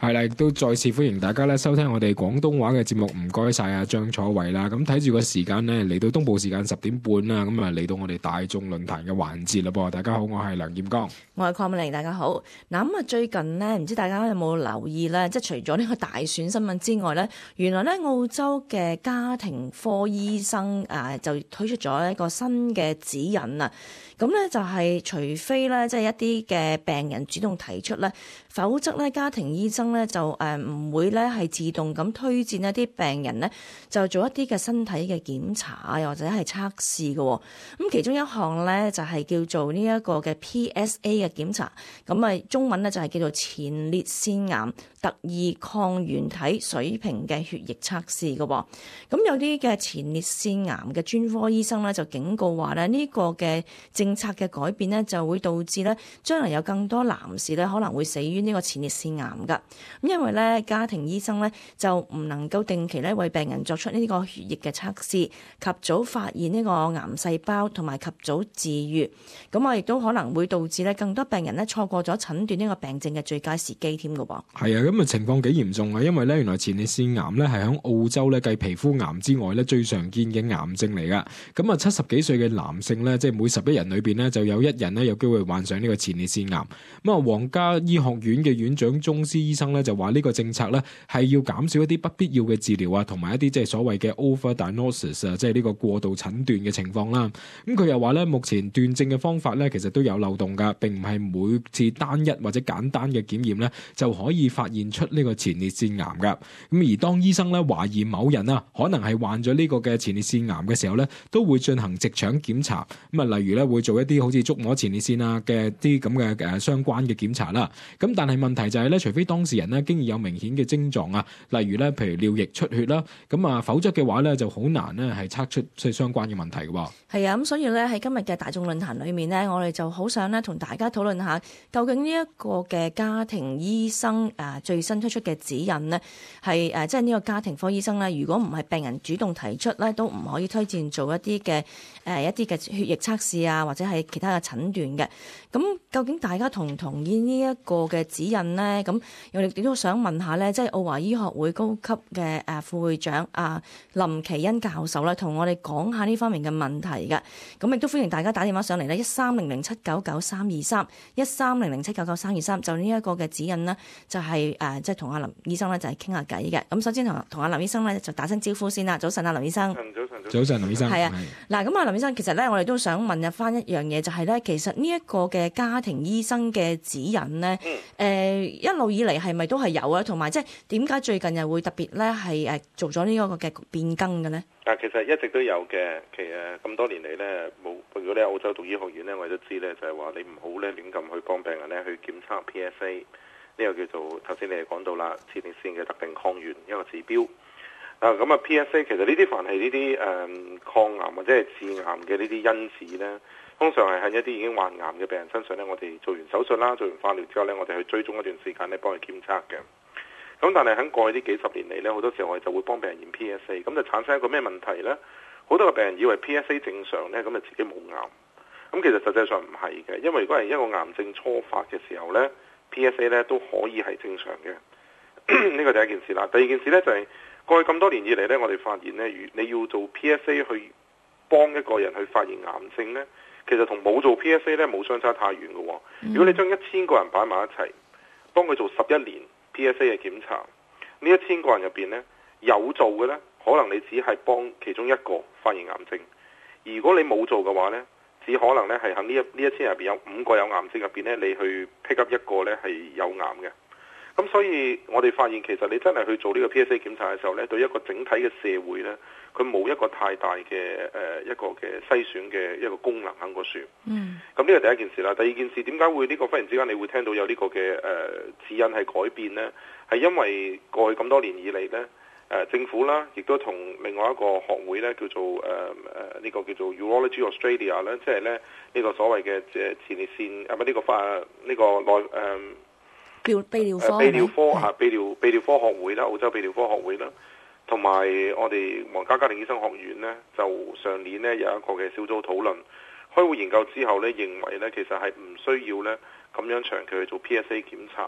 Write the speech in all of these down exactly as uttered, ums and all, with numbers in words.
係啦，亦都再次歡迎大家咧收聽我哋廣東話嘅節目，唔該晒啊張楚偉啦。咁睇住個時間呢，嚟到東部時間十點半啦，咁啊嚟到我哋大眾論壇嘅環節啦噃。大家好，我係梁劍剛， 我係鄺美玲，大家好。嗱咁啊，最近呢，唔知大家有冇留意咧？即係除咗呢個大選新聞之外咧，原來咧澳洲嘅家庭科醫生啊就推出咗一個新嘅指引啊。咁咧就係除非咧即係一啲嘅病人主動提出咧，否則咧家庭醫生咧就誒唔會咧係自動咁推薦一啲病人咧就做一啲嘅身體嘅檢查又或者係測試嘅。咁其中一項咧就係叫做呢一個嘅 P S A 嘅檢查，咁啊中文咧就係叫做前列腺癌特異抗原體水平嘅血液測試嘅。咁有啲嘅前列腺癌嘅專科醫生咧就警告話咧呢個嘅政策嘅改變呢，就會導致咧將來有更多男士咧可能會死於呢個前列腺癌㗎。咁因為咧家庭醫生咧就唔能夠定期咧為病人作出呢個血液嘅測試，及早發現呢個癌細胞同埋及早治癒。咁啊亦都可能會導致咧更多病人咧錯過咗診斷呢個病症嘅最佳時機添㗎噃。 係啊，咁啊情況幾嚴重啊，因為咧原來前列腺癌咧係喺澳洲咧繼皮膚癌之外咧最常見嘅癌症嚟㗎。咁啊七十幾歲嘅男性咧，即係每十一人裏邊咧就有一人咧有機會患上呢個前列腺癌。咁啊皇家醫學院嘅院長鐘斯醫生咧就話呢個政策咧係要減少一啲不必要嘅治療啊，同埋一啲即係所謂嘅 overdiagnosis 啊，即係呢個過度診斷嘅情況啦。咁佢又話咧目前斷症嘅方法咧其實都有漏洞㗎，並唔係每次單一或者簡單嘅檢驗咧就可以發現出呢個前列腺癌㗎。咁而當醫生咧懷疑某人啊可能係患咗呢個嘅前列腺癌嘅時候咧，都會進行直腸檢查。咁啊例如咧會做一啲好似觸摸前列腺啊嘅啲咁嘅誒相關嘅檢查啦。咁但係問題就係咧，除非當事人咧經已有明顯嘅症狀啊，例如咧譬如尿液出血啦，咁啊否則嘅話咧就好難咧係測出即係相關嘅問題嘅喎。 係啊，咁所以咧喺今日嘅大眾論壇裏面咧，我哋就好想咧同大家討論下，究竟呢一個嘅家庭醫生誒最新推出嘅指引呢，係誒即係呢個家庭科醫生咧，如果唔係病人主動提出咧，都唔可以推薦做一啲嘅誒一啲嘅血液測試啊，或者係其他嘅診斷嘅。咁究竟大家同唔同意呢一個嘅指引呢？咁我哋亦都想問下咧，即係澳華醫學會高級嘅誒副會長啊林奇恩教授咧，同我哋講下呢方面嘅問題嘅。咁亦都歡迎大家打電話上嚟咧，一三零零七九九三二三，一三零零七九九三二三，就呢一個嘅指引呢，就係誒即係同阿林醫生咧就係傾下偈嘅。咁首先同同阿林醫生咧就打聲招呼先啦。早晨啊，林醫生。 早晨， 早晨，林醫生。 係啊，嗱咁啊，林醫生，其實咧我哋都想問入翻一樣嘢，就係咧，其實呢一個嘅家庭醫生嘅指引咧，誒、嗯呃、一路以嚟係咪都係有啊？同埋即係點解最近又會特別咧係誒做咗呢一個嘅變更嘅咧？ 啊，其實一直都有嘅。其實咁多年嚟咧，冇如果你喺澳洲讀醫學院咧，我哋都知咧，就係話你唔好咧亂咁去幫病人咧去檢測 P S A 呢個叫做頭先你哋講到啦，前列腺嘅特定抗原一個指標。啊，咁啊 P S A 其實呢啲凡係呢啲誒抗癌或者係致癌嘅呢啲因子咧，通常係喺一啲已經患癌嘅病人身上咧，我哋做完手術啦，做完化療之後咧，我哋去追蹤一段時間咧，幫佢檢測嘅。咁但係喺過去呢幾十年嚟咧，好多時候我哋就會幫病人驗 P S A， 咁就產生一個咩問題咧？好多個病人以為 P S A 正常咧，咁就自己冇癌。咁其實實際上唔係嘅，因為如果係一個癌症初發嘅時候咧 ，P S A 咧都可以係正常嘅。呢個第一件事啦。第二件事咧就係、是、過去咁多年以嚟咧，我哋發現咧，如你要做 P S A 去幫一個人去發現癌症咧，其實同冇做 P S A 咧冇相差太遠嘅喎。如果你將一千個人擺埋一齊，幫佢做十一年 P S A 嘅檢查，呢一千個人入邊咧有做嘅咧，可能你只係幫其中一個發現癌症；如果你冇做嘅話咧，只可能咧係喺呢一呢一千入邊有五個有癌症入邊咧，你去 pick up 一個咧係有癌嘅。咁所以我哋發現其實你真係去做呢個 P S A 檢查嘅時候咧，對一個整體嘅社會咧，佢冇一個太大嘅誒、呃、一個嘅篩選嘅一個功能喺個樹。嗯。咁呢個第一件事啦。第二件事點解會呢個忽然之間你會聽到有呢個嘅誒、呃、指引係改變呢？係因為過去咁多年以嚟咧，誒、呃、政府啦，亦都同另外一個學會咧叫做誒誒呢個叫做 Urology Australia 咧，即係咧呢、這個所謂嘅誒前列腺啊唔係呢個發呢、這個內誒。呃泌尿科、 泌尿科嚇，泌尿泌尿科學會啦，澳洲泌尿科學會啦，同埋我哋皇家家庭醫生學院呢，就上年呢有一個嘅小組討論，開會研究之後呢，認為呢其實係唔需要呢咁樣長期去做 P S A 檢查，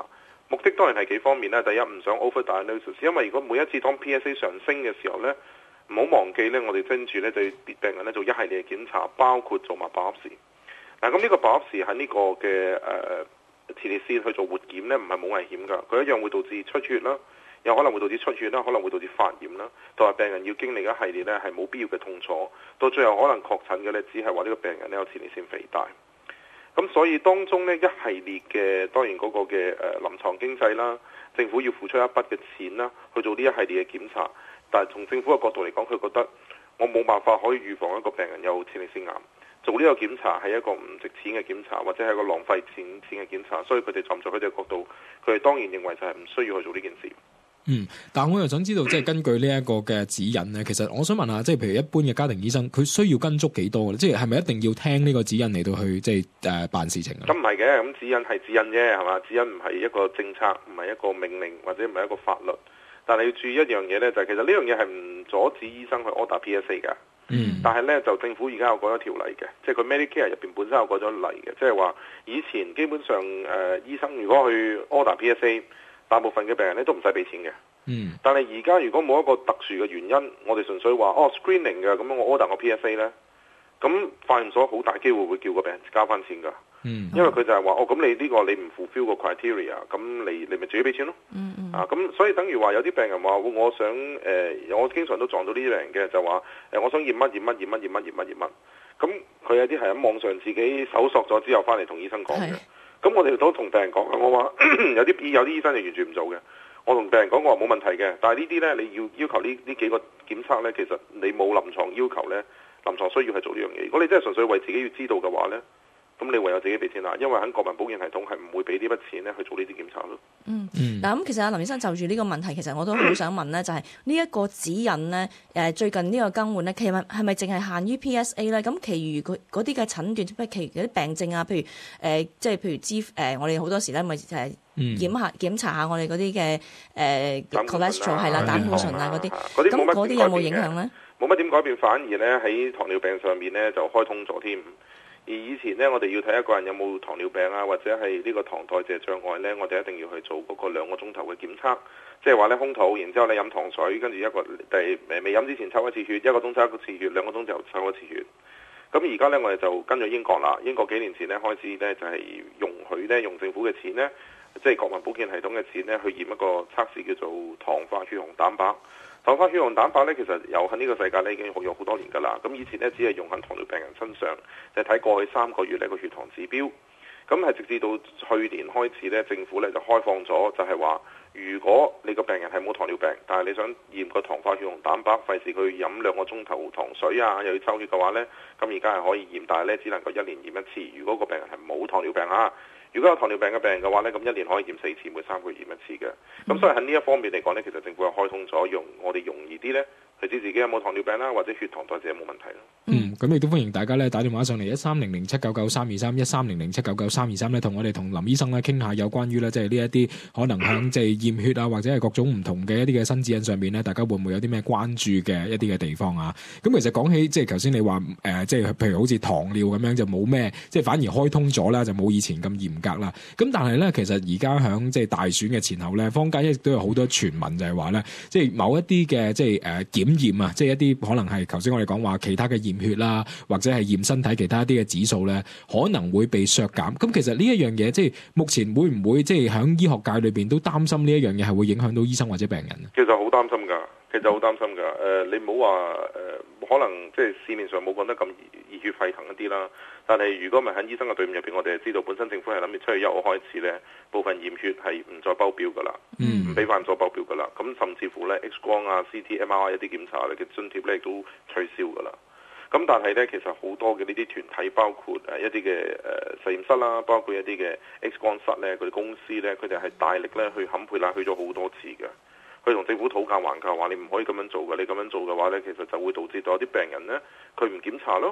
目的當然係幾方面啦。第一，唔想 overdiagnosis， 因為如果每一次當 P S A 上升嘅時候呢，唔好忘記呢，我哋跟住呢對病人呢做一系列嘅檢查，包括做埋 biopsy。嗱，咁呢個 biopsy 喺呢個嘅誒前列腺去做活檢呢，唔係冇危險㗎，佢一樣會導致出血啦，有可能會導致出血啦，可能會導致發炎啦，同埋病人要經歷一系列呢係冇必要嘅痛楚，到最後可能確診嘅呢，只係話呢個病人呢有前列腺肥大。咁所以當中呢，一系列嘅當然嗰個嘅誒臨床經濟啦，政府要付出一筆嘅錢啦，去做呢一系列嘅檢查。但係從政府嘅角度嚟講，佢覺得我冇辦法可以預防一個病人有前列腺癌，做呢個檢查係一個唔值錢嘅檢查，或者係一個浪費錢錢嘅檢查。所以佢哋站在佢哋嘅角度，佢哋當然認為就係唔需要去做呢件事。 嗯，但係我又想知道，即係根據呢一個嘅指引咧，其實我想問下，即係譬如一般嘅家庭醫生，佢需要跟足幾多咧？即係係咪一定要聽呢個指引嚟到去即係誒辦事情啊？ 咁唔係嘅，咁指引係指引啫，係嘛？指引唔係一個政策，唔係一個命令，或者唔係一個法律。但係要注意一樣嘢咧，就係、是、其實呢樣嘢係唔阻止醫生去 order P S A 㗎。 嗯。 但係咧，就政府而家有改咗條例嘅，即係佢 Medicare 入邊本身有改咗例嘅，即係話以前基本上誒、呃、醫生如果去 order P S A， 大部分嘅病人咧都唔使俾錢嘅。 嗯， 但係而家如果冇一個特殊嘅原因，我哋純粹話哦 screening 嘅，咁樣我 order 個 P S A 呢，咁化驗所好大機會會叫個病人交翻錢㗎。 嗯， 因為佢就係話哦，咁你呢個你唔 fulfill 個 criteria，咁你你咪自己俾錢咯。 嗯嗯。 啊，咁所以等於話有啲病人話我想誒、呃，我經常都撞到呢啲病人嘅，就話誒、呃，我想驗乜驗乜驗乜驗乜驗乜驗乜，咁佢有啲係喺網上自己搜索咗之後翻嚟同醫生講嘅。咁我哋都同病人講嘅，我話有啲有啲醫生就完全唔做嘅。我同病人講，我話冇問題嘅，但係呢啲呢，你要要求呢呢幾個檢測呢，其實你冇臨床要求呢，臨床需要係做呢樣嘢。如果你真係純粹為自己要知道嘅話呢，咁你唯有自己俾錢啦，因為喺國民保健系統係唔會俾呢筆錢呢去做呢啲檢查咯。 嗯，嗱咁其實阿林醫生就住呢個問題，其實我都好想問呢，就係呢一個指引呢，誒最近呢個更換呢，其實係咪淨係限於 P S A 呢？咁其餘嗰啲嘅診斷，譬如其餘嗰啲病症啊，譬如誒、呃、即係譬如脂誒、呃，我哋好多時咧咪誒。檢下檢查下我哋嗰啲嘅誒 cholesterol 係啦，膽固醇啊嗰啲，咁嗰啲有冇影響咧？ 冇乜點改變，反而咧喺糖尿病上面咧就開通咗添。而以前咧，我哋要睇一個人有冇糖尿病啊，或者係呢個糖代謝障礙咧，我哋一定要去做嗰個兩個鐘頭嘅檢測，即係話咧空肚，然之後你飲糖水，跟住一個第誒未飲之前抽一次血，一個鐘抽一次血，兩個鐘就抽一次血。咁而家咧我哋就跟咗英國啦，英國幾年前咧開始咧就係容許咧用政府嘅錢咧。即係國民保健系統嘅錢呢，去驗一個測試叫做糖化血紅蛋白。糖化血紅蛋白呢，其實有喺呢個世界呢已經用咗好多年㗎啦。咁以前呢，只係用喺糖尿病人身上，就係睇過去三個月呢個血糖指標。咁係直至到去年開始呢，政府呢就開放咗，就係話如果你個病人係冇糖尿病，但係你想驗個糖化血紅蛋白，費事佢飲兩個鐘頭糖水啊，又要抽血嘅話呢，咁而家係可以驗，但係呢只能夠一年驗一次。如果個病人係冇糖尿病啊。如果有糖尿病嘅病人嘅話呢，咁一年可以驗四次，每三個月驗一次嘅。咁所以喺呢一方面嚟講呢，其實政府係開通咗，用我哋容易啲呢，去知自己有冇糖尿病啦，或者血糖代謝有冇問題咯。 嗯，咁亦都歡迎大家咧打電話上嚟一三零零七九九三二三一三零零七九九三二三咧，同我哋同林醫生咧傾下有關於咧即係呢一啲可能響即係驗血啊，或者係各種唔同嘅一啲嘅新指引上面咧，大家會唔會有啲咩關注嘅一啲嘅地方啊？咁其實講起即係頭先你話誒，即係譬如好似糖尿咁樣就冇咩，即係反而開通咗啦，就冇以前咁嚴格啦。咁但係咧，其實而家響即係大選嘅前後咧，坊間亦都有好多傳聞就係話咧，即係某一啲嘅即係誒檢驗啊，即係一啲可能係頭先我哋講話其他嘅驗血啦，或者係驗身體其他一啲嘅指數咧，可能會被削減。咁其實呢一樣嘢，即係目前會唔會即係喺醫學界裏邊都擔心呢一樣嘢係會影響到醫生或者病人啊？ 其實好擔心㗎，其實好擔心㗎。誒、呃，你唔好話誒，可能即係市面上冇講得咁熱血沸騰一啲啦。但係如果咪喺醫生嘅隊伍入邊，我哋係知道本身政府係諗住七月一號開始咧，部分驗血係唔再包標㗎啦，唔俾翻唔再包標㗎啦。咁甚至乎咧 X 光啊、C T、M R I 一啲檢查嘅津貼咧亦都取消㗎啦。咁但係咧，其實好多嘅呢啲團體，包括誒一啲嘅誒實驗室啦，包括一啲嘅 X 光室咧，佢哋公司咧，佢哋係大力咧去坎培拉去咗好多次嘅，去同政府討價還價，話你唔可以咁樣做嘅，你咁樣做嘅話咧，其實就會導致到有啲病人咧，佢唔檢查咯，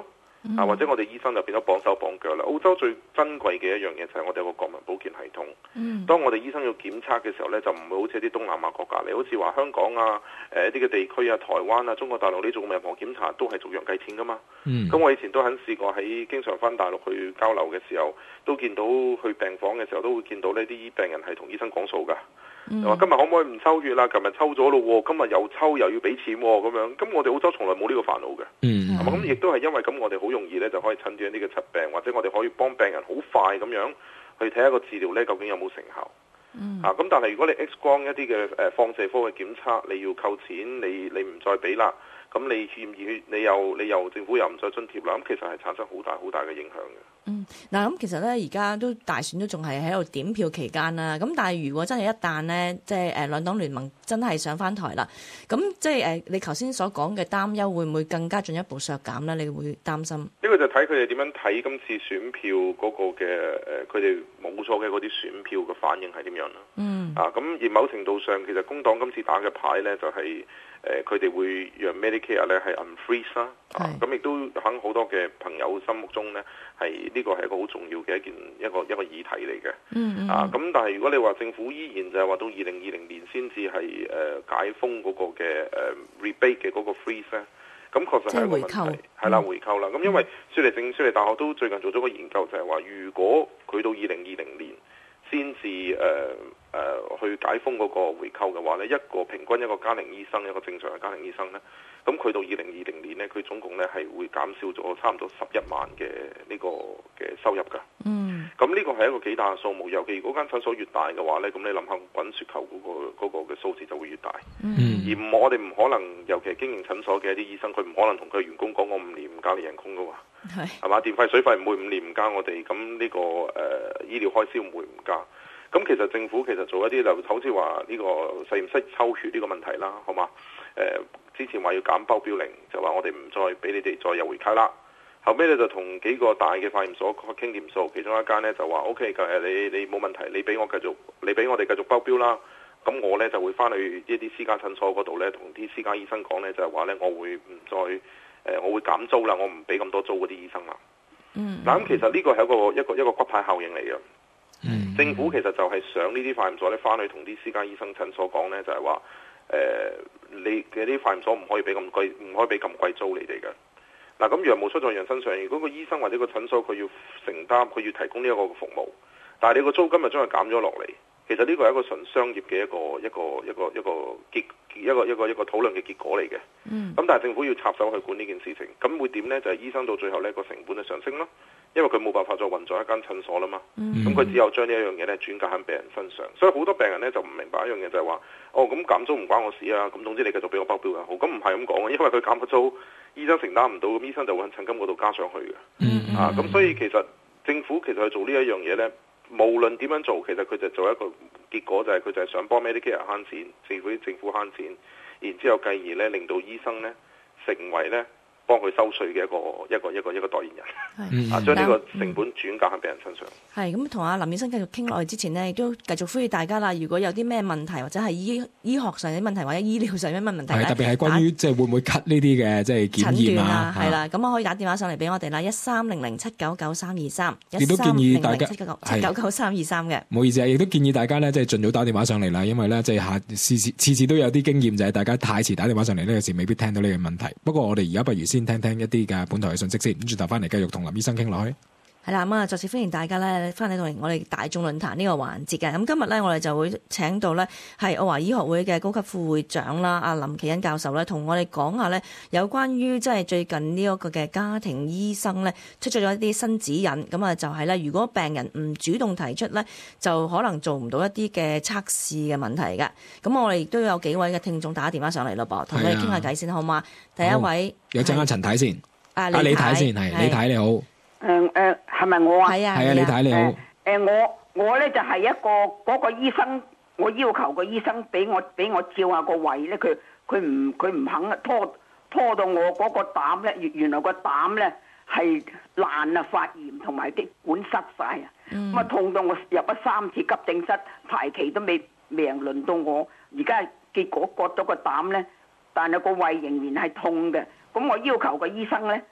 啊，或者我哋醫生就變咗綁手綁腳啦。澳洲最珍貴嘅一樣嘢就係我哋有個國民保健系統。 嗯， 當我哋醫生要檢測嘅時候呢，就唔會好似啲東南亞國家，你好似話香港啊、誒一啲嘅地區啊、台灣啊、中國大陸呢做任何檢查都係逐樣計錢噶嘛。 嗯， 咁我以前都肯試過喺經常返大陸去交流嘅時候，都見到去病房嘅時候都會見到呢啲病人係同醫生講數㗎。 嗯， 話今日可唔可以唔抽血啦？琴日抽咗咯喎，今日又抽又要俾錢喎，咁樣。咁我哋澳洲從來冇呢個煩惱嘅。 嗯， 係嘛？咁亦都係因為咁，我哋好容易咧就可以診斷呢個疾病，或者我哋可以幫病人好快咁樣去睇一個治療咧，究竟有冇成效？ 嗯， 啊，咁但係如果你 X 光一啲嘅誒放射科嘅檢測，你要扣錢，你你唔再俾啦，咁你願唔願意？你又你又政府又唔再津貼啦，咁其實係產生好大好大嘅影響嘅。 嗯，嗱咁其實咧，而家都大選都仲係喺度點票期間啦。咁但係如果真係一旦咧，即係誒兩黨聯盟真係上翻台啦，咁即係誒你頭先所講嘅擔憂會唔會更加進一步削減咧？你會擔心？ 呢個就睇佢哋點樣睇今次選票嗰個嘅誒，佢哋冇錯嘅嗰啲選票嘅反應係點樣啦？ 嗯。 啊，咁而某程度上，其實工黨今次打嘅牌咧，就係誒佢哋會讓 Medicare 咧係 unfreeze 啦。啊，咁亦都喺好多嘅朋友心目中咧，係呢個係一個好重要嘅一件一個一個議題嚟嘅。 嗯嗯。 啊，咁但係如果你話政府依然就係話到二零二零年先至係誒解封嗰個嘅誒 rebate 嘅嗰個 freeze 咧，咁確實係一個問題。係啦，回購啦。咁因為雪梨政雪梨大學都最近做咗個研究，就係話如果佢到二零二零年先至誒誒去解封嗰個回購嘅話咧，一個平均一個家庭醫生，一個正常嘅家庭醫生咧，咁佢到二零二零年咧，佢總共咧係會減少咗差唔多十一萬嘅呢個嘅收入㗎。嗯，咁呢個係一個幾大嘅數目，尤其如果間診所越大嘅話咧，咁你諗下滾雪球嗰個嗰個嘅數字就會越大。嗯，而我哋唔可能，尤其係經營診所嘅一啲醫生，佢唔可能同佢員工講我五年唔加你人工㗎喎。係，係嘛？電費水費唔會五年唔加我哋，咁呢個誒、呃、醫療開銷唔會唔加。咁其實政府其實做一啲就好似話呢個實驗室抽血呢個問題啦，好嘛？誒、呃、之前話要減包標令，就話我哋唔再俾你哋再有回扣啦。後尾咧就同幾個大嘅化驗所傾掂數，其中一間咧就話 O K 嘅，你你冇問題，你俾我繼續，你俾我哋繼續包標啦。咁我咧就會翻去一啲私家診所嗰度咧，同啲私家醫生講咧，就係話咧我會唔再誒、呃，我會減租啦，我唔俾咁多租嗰啲醫生啦。嗯。嗱咁其實呢個係一個一個一個骨牌效應嚟嘅。嗯。政府其實就係想呢啲化驗所咧翻去同啲私家醫生診所講咧，就係話誒，你嘅啲化驗所唔可以俾咁貴，唔可以俾咁貴租你哋嘅。嗱咁羊毛出在人身上，如果個醫生或者個診所佢要承擔，佢要提供呢一個服務，但係你個租金就將佢減咗落嚟，其實呢個係一個純商業嘅一個一個一個一個結一個一個一個討論嘅結果嚟嘅。嗯。咁但係政府要插手去管呢件事情，咁會點呢？就係、是、醫生到最後呢個成本就上升咯，因為佢冇辦法再運作一間診所啦嘛。咁佢、嗯、只有將呢一樣嘢咧轉嫁喺病人身上，所以好多病人呢就唔明白一樣嘢就係話，哦咁減租唔關我事啊，咁總之你繼續俾我包標就好。咁唔係咁講嘅，因為佢減咗租，醫生承擔唔到，咁醫生就會喺診金嗰度加上去嘅。嗯、啊，咁所以其實政府其實去做呢一樣嘢呢，無論點樣做，其實佢就做一個結果就係佢就係想幫 Medicare 慳錢，政府政府慳錢，然之後繼而咧令到醫生咧成為咧幫佢收稅嘅一個一個一個一個代言人，啊將呢個成本轉嫁喺病人身上。 係咁，同阿林醫生繼續傾落去之前呢，亦都繼續呼籲大家啦。如果有啲咩問題，或者係醫醫學上嘅問題，或者醫療上嘅問題咧， 特別係關於即係會唔會 cut 呢啲嘅即係檢驗啊， 係啦，咁我可以打電話上嚟俾我哋啦，一三零零七九九三二三， 亦都建議大家七九九三二三嘅。 唔好意思啊，亦都建議大家咧，即係盡早打電話上嚟啦，因為咧即係下次次次次都有啲經驗，就係大家太遲打電話上嚟呢，有時未必聽到呢個問題。不過我哋而家不如先聽聽一啲嘅本台嘅信息先，咁轉頭翻嚟繼續同林醫生傾落去。 係啦，咁啊，再次歡迎大家咧翻嚟到我哋大眾論壇呢個環節嘅。咁今日咧，我哋就會請到咧係澳華醫學會嘅高級副會長啦，阿林奇恩教授咧，同我哋講下咧有關於即係最近呢一個嘅家庭醫生咧出咗一啲新指引。咁啊，就係咧，如果病人唔主動提出咧，就可能做唔到一啲嘅測試嘅問題嘅。咁我哋亦都有幾位嘅聽眾打電話上嚟咯噃，同你哋傾下偈先好嘛？第一位有請阿陳太先， 阿李太先，係李太你好。 誒誒，係咪我啊？ 係啊， 係啊，李太你好。 誒我我咧就係一個嗰個醫生，我要求個醫生俾我俾我照下個胃咧，佢佢唔佢唔肯拖拖到我嗰個膽咧，原原來個膽咧係爛啊，發炎同埋啲管塞晒啊，咁啊痛到我入咗三次急症室，排期都未未人輪到我，而家結果割咗個膽咧，但係個胃仍然係痛嘅，咁我要求個醫生咧。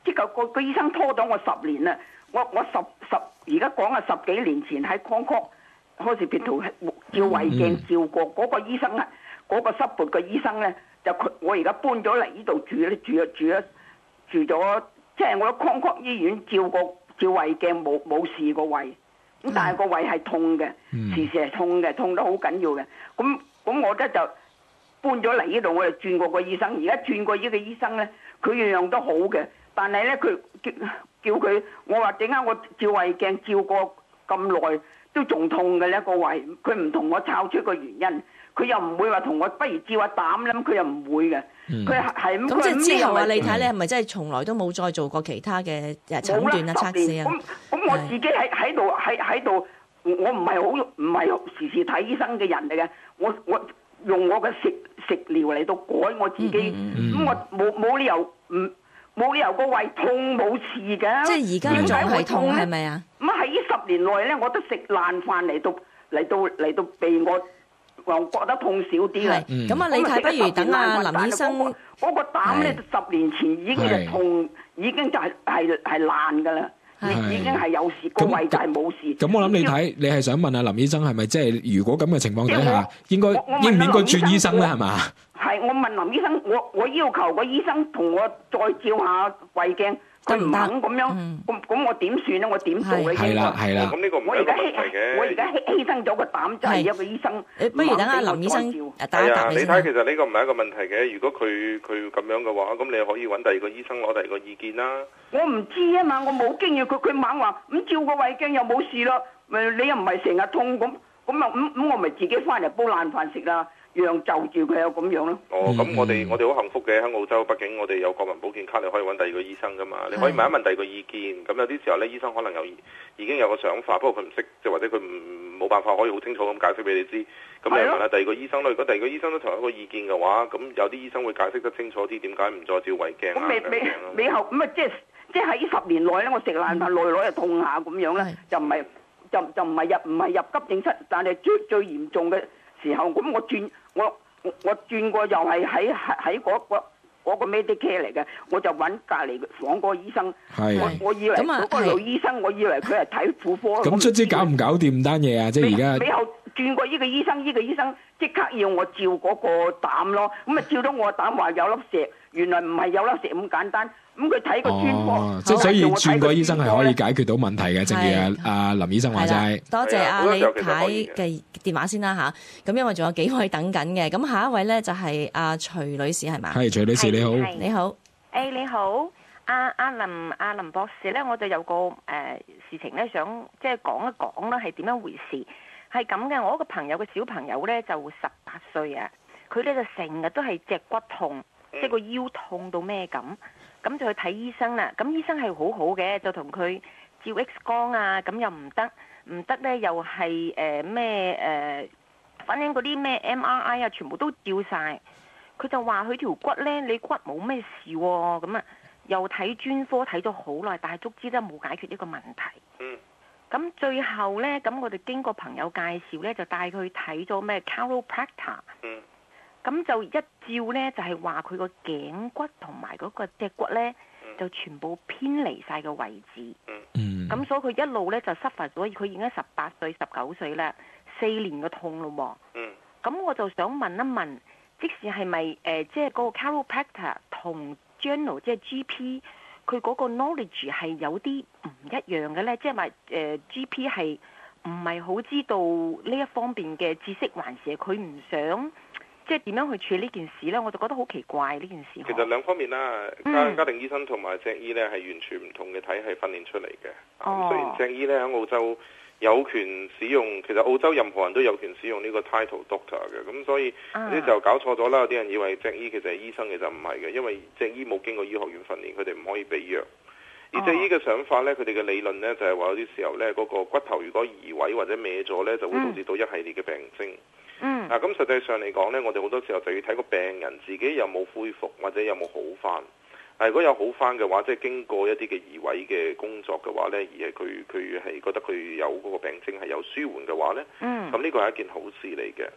即係個個醫生拖咗我十年啦。我我十十而家講啊，十幾年前喺康科開始別圖照胃鏡照過嗰、嗯、個醫生啊，嗰、嗰個濕撥嘅醫生咧，就佢我而家搬咗嚟呢度住咧，住咗住咗住咗，即係我喺康科醫院照過照胃鏡冇冇事個胃，咁但係個胃係痛嘅，嗯、時時係痛嘅，痛得好緊要嘅。咁咁我咧就搬咗嚟呢度，我就轉過個醫生，而家轉過呢個醫生咧，佢樣樣都好嘅，但係咧佢叫叫佢，我話點解我照胃鏡照過咁耐都仲痛嘅咧個胃？佢唔同我抄出個原因，佢又唔會話同我不如照下膽咧，佢又唔會嘅。佢係咁。 咁即係之後啊，你睇你係咪真係從來都冇再做過其他嘅誒診斷啊、測試啊？ 咁咁我自己喺喺度喺喺度，我唔係好唔係時時睇醫生嘅人嚟嘅，我我用我嘅食食療嚟到改我自己，咁、嗯嗯嗯、我冇冇理由唔。冇理由個胃痛冇事嘅， 即係而家仲係痛係咪啊？ 咁喺呢十年內咧，我都食爛飯嚟到嚟到嚟到避我，我覺得痛少啲啦。 咁啊，李太不如等阿林醫生嗰、嗰個膽咧，十年前已經係痛，已經就係係係爛噶啦。已經係有事，個胃就係冇事。 咁我諗你睇，你係想問下林醫生係咪即係如果咁嘅情況底下，應該應唔應該轉醫生咧？係嘛？ 係我問林醫生，我我要求個醫生同我再照下胃鏡，佢唔肯咁樣，咁咁我點算咧？我點做咧？ 係啦係啦。 咁呢個唔係一個問題嘅。 我而家犧犧牲咗個膽，就係一個醫生。 不如等阿林醫生打一答你先。 你睇其實呢個唔係一個問題嘅。如果佢佢咁樣嘅話，咁你可以揾第二個醫生攞第二個意見啦。 我唔知啊嘛，我冇經驗。佢佢猛話咁照個胃鏡又冇事咯，你又唔係成日痛咁，咁啊咁咁我咪自己翻嚟煲爛飯食啦。讓就住佢又咁樣咯。 哦，咁我哋我哋好幸福嘅，喺澳洲，畢竟我哋有國民保健卡，你可以揾第二個醫生噶嘛。你可以問一問第二個意見。咁有啲時候咧，醫生可能有已經有個想法，不過佢唔識，即或者佢唔冇辦法可以好清楚咁解釋俾你知。咁你問下第二個醫生咯。如果第二個醫生都同一個意見嘅話，咁有啲醫生會解釋得清楚啲，點解唔再照胃鏡啊？ 咁未未未後咁啊，即係即係喺十年內咧，我食爛飯內內又痛下咁樣咧，就唔係就就唔係入唔係入急症室，但係最最嚴重嘅時候，咁我轉我我我轉過又係喺喺嗰個嗰個 Medicare 嚟嘅，我就揾隔離房嗰個醫生。 係。 我我以為嗰個老醫生，我以為佢係睇婦科。 咁卒之搞唔搞掂單嘢啊？即係而家。 尾後轉過依個醫生，依個醫生即刻要我照嗰個膽咯。咁啊照到我個膽話有粒石，原來唔係有粒石咁簡單。咁佢睇個專科， 哦、即係所以轉個醫生係可以解決到問題嘅，正如阿阿林醫生話齋。 多謝阿李太嘅電話先啦吓，咁因為仲有幾位等緊嘅，咁下一位咧就係阿徐女士係嘛？ 係徐女士你好， 你好。 誒、hey, 你好，阿阿林阿林博士咧，我就有個誒、呃、事情咧，想即係講一講啦，係點樣回事？係咁嘅，我一個朋友嘅小朋友咧就十八歲啊，佢咧就成日都係脊骨痛，即係個腰痛到咩咁。咁就去睇醫生啦，咁醫生係好好嘅，就同佢照 X 光啊，咁又唔得，唔得咧又係誒咩誒，反正嗰啲咩 M R I 啊，全部都照晒。佢就話佢條骨咧，你骨冇咩事喎、哦，咁啊又睇專科睇咗好耐，但係足之都冇解決一個問題。嗯。咁最後咧，咁我哋經過朋友介紹咧，就帶佢去睇咗咩 chiropractor。嗯。咁就一照呢，就係話佢個頸骨同埋嗰個脊骨呢，就全部偏離晒個位置。嗯。咁所以佢一路呢，就 suffer 咗，佢已經十八歲、十九歲啦，四年嘅痛咯。嗯。咁我就想問一問，即使係咪誒，即係嗰個 chiropractor 同 general 即係 G P，佢嗰個 knowledge 係有啲唔一樣嘅呢？即係話誒 G P 係唔係好知道呢一方面嘅知識，還是佢唔想？即係點樣去處理呢件事呢？我就覺得好奇怪呢件事。 其實兩方面啦，家家庭醫生同埋脊醫呢係完全唔同嘅體系訓練出嚟嘅。哦。雖然脊醫呢喺澳洲有權使用，其實澳洲任何人都有權使用呢個 title doctor 嘅。咁所以呢就搞錯咗啦。有啲人以為脊醫其實係醫生，其實唔係嘅，因為脊醫冇經過醫學院訓練，佢哋唔可以俾藥。而脊醫嘅想法呢，佢哋嘅理論呢就係話有啲時候呢，嗰個骨頭如果移位或者歪咗呢，就會導致到一系列嘅病徵。嗯，嗱咁實際上嚟講呢，我哋好多時候就要睇個病人自己有冇恢復或者有冇好翻。啊，如果有好翻嘅話，即係經過一啲嘅移位嘅工作嘅話呢，而係佢佢係覺得佢有嗰個病徵係有舒緩嘅話呢，嗯，咁呢個係一件好事嚟嘅。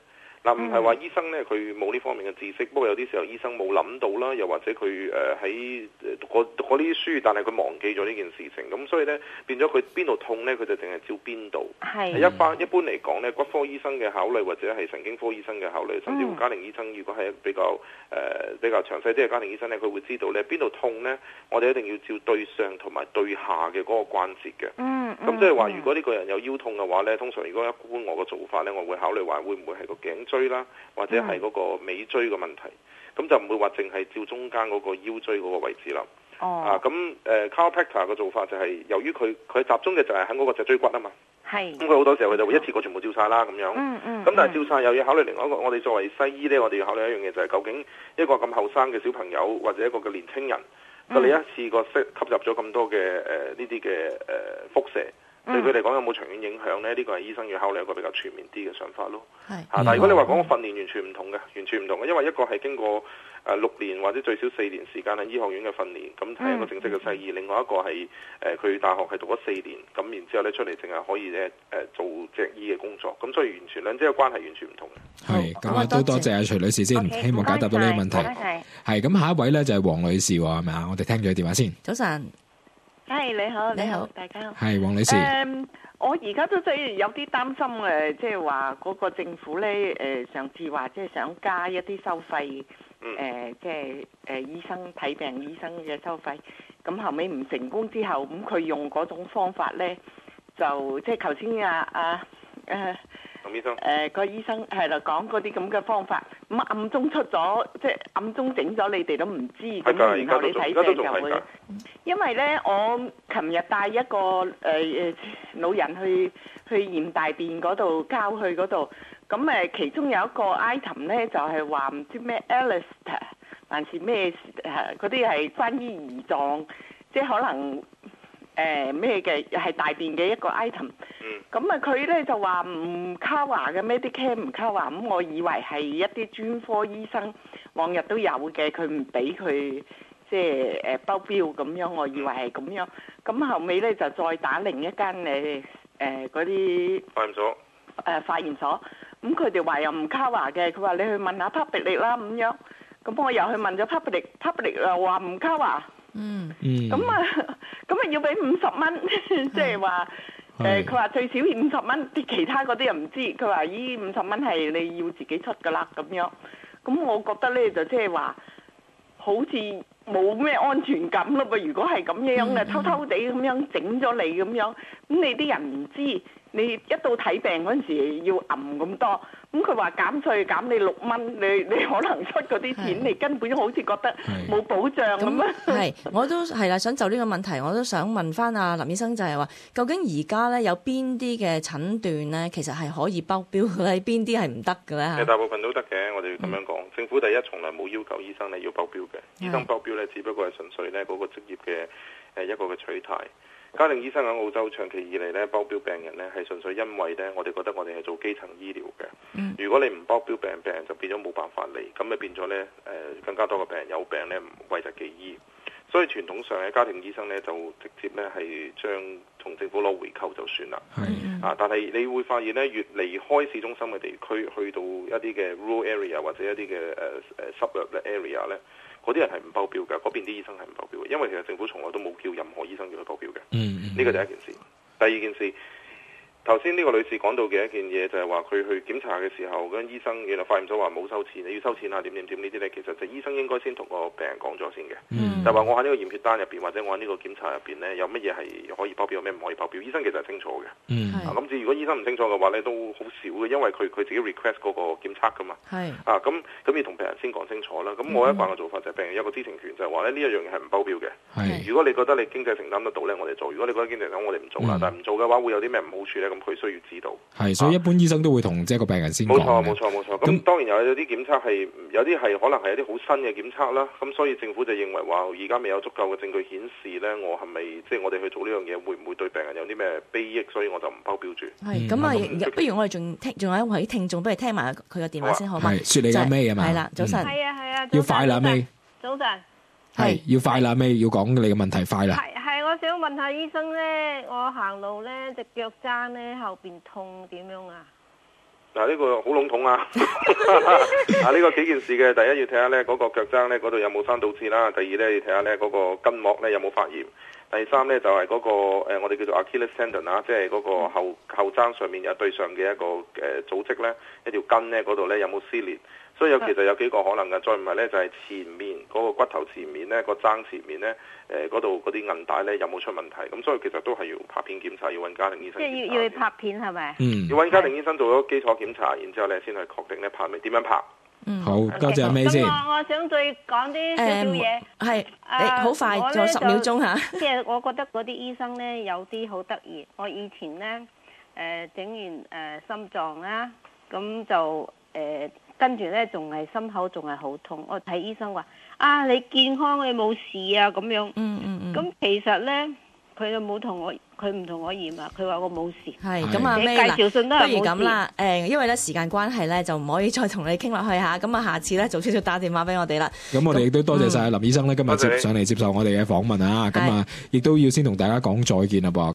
嗱，唔係話醫生咧佢冇呢方面嘅知識，不過有啲時候醫生冇諗到啦，又或者佢誒喺讀過讀過呢啲書，但係佢忘記咗呢件事情，咁所以咧變咗佢邊度痛咧，佢就淨係照邊度。係一般一般嚟講咧，骨科醫生嘅考慮或者係神經科醫生嘅考慮，甚至乎家庭醫生，如果係比較誒、呃、比較詳細啲嘅家庭醫生咧，佢會知道咧邊度痛咧，我哋一定要照對上同埋對下嘅嗰個關節嘅。嗯，咁即係話，如果呢個人有腰痛嘅話咧，通常如果一般我嘅做法咧，我會考慮話會唔會係個頸椎啦，或者係嗰個尾椎嘅問題，咁、嗯、就唔會話淨係照中間嗰個腰椎嗰個位置啦。哦，啊，咁誒 chiropractor 嘅做法就係、是、由於佢佢集中嘅就係喺嗰個脊椎骨啊嘛。係。咁佢好多時候佢就會一次過全部照晒啦咁樣。嗯嗯。咁但係照晒又要考慮另外一個，我哋作為西醫咧，我哋要考慮一樣嘢就係究竟一個咁後生嘅小朋友或者一個嘅年青人，佢哋、嗯、一次過吸吸入咗咁多嘅誒呢啲嘅誒輻射。對佢嚟講有冇長遠影響呢？呢、這個係醫生要考慮一個比較全面啲嘅想法咯。係是。但係如果你話講個訓練完全唔同嘅，完全唔同嘅，因為一個係經過誒六年或者最少四年時間喺醫學院嘅訓練，咁係一個正式嘅西醫。嗯、另外一個係誒佢大學係讀咗四年，咁然之後咧出嚟淨係可以咧誒、呃、做脊醫嘅工作。咁所以完全兩者嘅關係完全唔同嘅。係。咁啊都多謝阿徐女士先，okay, 希望解答到呢個問題。係。咁下一位咧就係黃女士喎，係咪啊？我哋聽咗電話先。早晨。 係、hey, 你好， 你好， 你好大家好。 係黃女士。 誒，um, 我而家都真係有啲擔心誒，即係話嗰個政府咧誒、呃，上次話即係想加一啲收費，誒、呃，即係誒醫生睇病醫生嘅收費，咁後尾唔成功之後，咁佢用嗰種方法咧，就即係頭先啊啊誒。 醫生，誒、 呃、個醫生係啦，講嗰啲咁嘅方法，咁暗中出咗，即係暗中整咗，你哋都唔知，咁然後你睇病就會，因為咧，我琴日帶一個誒誒、呃、老人去去驗大便嗰度交去嗰度，咁誒其中有一個 item 咧就係話唔知咩 Alistair 還是咩誒嗰啲係關於胰臟，即係可能。誒咩嘅係大便嘅一個 item，咁啊佢咧就話唔 cover 嘅 Medicare 唔 cover，咁我以為係一啲專科醫生往日都有嘅，佢唔俾佢即係誒包標咁樣，我以為係咁樣，咁後尾咧就再打另一間誒誒嗰啲化驗所， 誒化驗所，咁佢哋話又唔 cover 嘅，佢話你去問下 public 啦咁樣，咁我又去問咗 public，public 又話唔 cover。嗯嗯，咁啊，咁啊要俾五十蚊，即係話，誒，佢話最少五十蚊，啲其他嗰啲又唔知，佢話依五十蚊係你要自己出噶啦，咁樣，咁我覺得咧就即係話，好似冇咩安全感咯噃，如果係咁樣嘅，偷偷地咁樣整咗你咁樣，咁你啲人唔知，你一到睇病嗰陣時要揞咁多。咁佢話減稅減你六蚊，你你可能出嗰啲錢，是你根本好似覺得冇保障咁啊！ 係，我都係啦，想就呢個問題，我都想問翻阿林醫生，就係話，究竟而家咧有邊啲嘅診斷咧，其實係可以包標嘅咧，邊啲係唔得嘅咧？嚇， 大部分都得嘅，我哋要咁樣講。嗯、政府第一從來冇要求醫生咧要包標嘅，醫生包標咧只不過係純粹咧嗰個職業嘅誒一個嘅取態。家庭醫生喺澳洲長期以嚟咧包標病人咧係純粹因為咧我哋覺得我哋係做基層醫療嘅，嗯、如果你唔包標病人，病人就變咗冇辦法嚟，咁咪變咗咧誒更加多嘅病人有病咧唔諱疾忌醫，所以傳統上嘅家庭醫生咧就直接咧係將同政府攞回扣就算啦，嗯、啊但係你會發現咧越離開市中心嘅地區，去到一啲嘅 rural area 或者一啲嘅誒誒 suburb area 咧。嗰啲人係唔報標嘅，嗰邊啲醫生係唔報標嘅，因為其實政府從來都冇叫任何醫生要去報標嘅。嗯，呢個第一件事。第二件事，頭先呢個女士講到嘅一件嘢就係話佢去檢查嘅時候，嗰醫生原來化驗所話冇收錢，你要收錢啊點點點呢啲咧，其實就醫生應該先同個病人講咗先嘅。嗯、就係話我喺呢個驗血單入邊或者我喺呢個檢查入邊咧，有乜嘢係可以報標，有咩唔可以報標，醫生其實係清楚嘅。嗯，咁至、啊、如果醫生唔清楚嘅話咧，都好少嘅，因為佢佢自己 request 嗰個檢測噶嘛。係是。啊，咁咁要同病人先講清楚啦。咁我一貫嘅做法就係病人有個知情權，就係話咧呢一樣嘢係唔報標嘅。係是。如果你覺得你經濟承擔得到咧，我哋做；如果你覺得經濟承擔我哋唔做啦。嗯、但係唔做嘅話，會有啲咩唔好處咧？咁佢需要知道。係， 所以一般醫生都會同即係個病人先講。冇錯， 冇錯，冇錯。咁那當然有有啲檢測係有啲係可能係一啲好新嘅檢測啦。咁所以政府就認為話，而家未有足夠嘅證據顯示咧，我係咪即係我哋去做呢樣嘢，會唔會對病人有啲咩裨益？所以我就唔包標住。係咁啊，嗯、 不如我哋仲聽，仲有一位聽眾，不如聽埋佢嘅電話先好嗎？ 係説你嘅咩啊嘛？ 係啦，早晨。 係啊係啊， 要快啦咩？ 早晨。 係要快啦咩？要講你嘅問題快啦。 係係，我想問下醫生咧，我行路咧隻腳踭咧後邊痛點樣啊？ 嗱呢個好籠統啊！啊呢個幾件事嘅，第一要睇下咧嗰個腳踭咧嗰度有冇生倒刺啦，第二咧要睇下咧嗰個筋膜咧有冇發炎，第三咧就係嗰個誒我哋叫做 Achilles tendon 啊，即係嗰個後後踭上面有對上嘅一個誒組織咧，一條筋咧嗰度咧有冇撕裂。所以有其實有幾個可能嘅，再唔係咧就係前面嗰個骨頭前面咧個踭前面咧誒嗰度嗰啲韌帶咧有冇出問題，咁所以其實都係要拍片檢查，要揾家庭醫生。 即係要要去拍片係咪？ 嗯， 要揾家庭醫生做咗基礎檢查，然之後咧先去確定咧拍咩點樣拍。 嗯， 好，多謝阿 May 先。 咁我我想再講啲少少嘢。 係，你好快，仲有十秒鐘嚇。 即係我覺得嗰啲醫生咧有啲好得意。我以前咧誒整完誒、呃、心臟啦，咁就誒。呃跟住咧，仲係心口仲係好痛。我睇醫生話：啊，你健康，你冇事啊咁樣。 嗯嗯嗯。 咁其實咧，佢就冇同我，佢唔同我驗啊。佢話我冇事。 係咁啊， 你咩介紹信都係冇事。 不如咁啦，誒，因為咧時間關係咧，就唔可以再同你傾落去嚇。咁啊，下次咧，早少少打電話俾我哋啦。 咁我哋亦都多謝晒林醫生咧，今日接謝謝上嚟接受我哋嘅訪問啊。咁啊，亦都要先同大家講再見啦噃。